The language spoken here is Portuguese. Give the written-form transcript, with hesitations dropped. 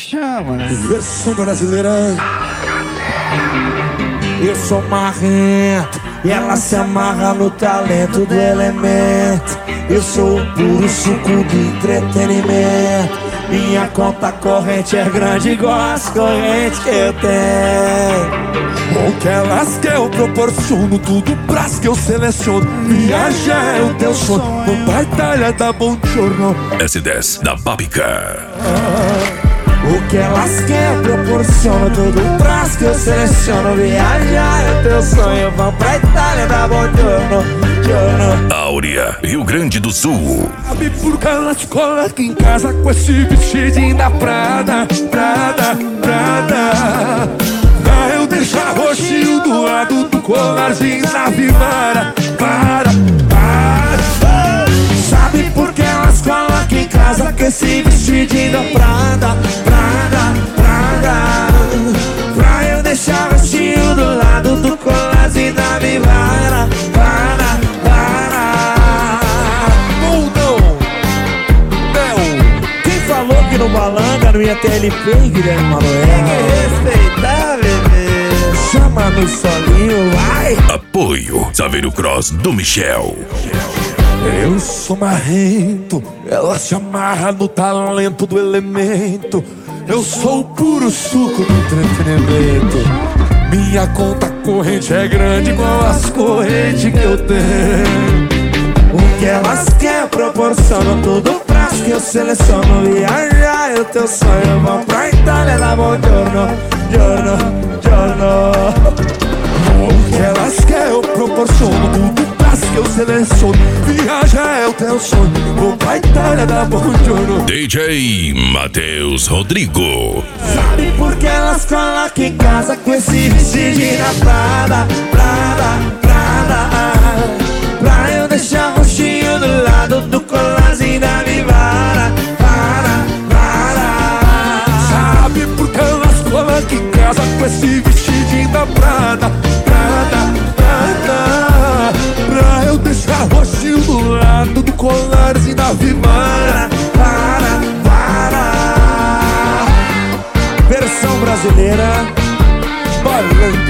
chama. Versão brasileira. Eu sou marrento e ela se amarra no talento do elemento. Eu sou o puro suco do entretenimento. Minha conta corrente é grande igual as correntes que eu tenho. O que elas querem eu proporciono, tudo pras que eu seleciono. Viajar é o teu sonho, vou pra Itália da Buongiorno. S10 da Papica. O que elas querem eu proporciono, tudo pras que eu seleciono. Viajar é o teu sonho, vou pra Itália da Buongiorno. Áurea, Rio Grande do Sul. Sabe por que ela te coloca em casa com esse vestidinho da Prada, Prada, Prada. Pra eu deixar roxinho do lado do colarzinho na Vivara. Para. Sabe por que elas colocam em casa com esse vestidinho da Prada, Prada, Prada. Pra eu deixar roxinho do lado do colarzinho na Vivara. Para. Falou que no Balanga não ia ter LP, Guilherme Manoel. Tem que respeitar, bebê. Chama no solinho, vai. Apoio Saveiro Cross do Michel. Eu sou marrento, ela se amarra no talento do elemento. Eu sou o puro suco do entretenimento. Minha conta corrente é grande igual as correntes que eu tenho. O que elas querem proporcionam tudo pras que eu seleciono. Viajar é o teu sonho, vão pra Itália da Buongiorno, giorno, giorno. O que elas querem eu proporciono, tudo pras que eu seleciono. Viajar é o teu sonho, vão pra Itália da Buongiorno. DJ Matheus Rodrigo. Sabe por que elas colocam em casa com esse vestidinho da Prada, Prada, Prada. Pra eu deixar roxinho do lado do colarzinho da Vivara. Para. Sabe por que elas colocam em casa com esse vestidinho da Prada, Prada, Prada. Pra eu deixar roxinho do lado do colarzinho da Vivara. Para. Versão brasileira. Balanga.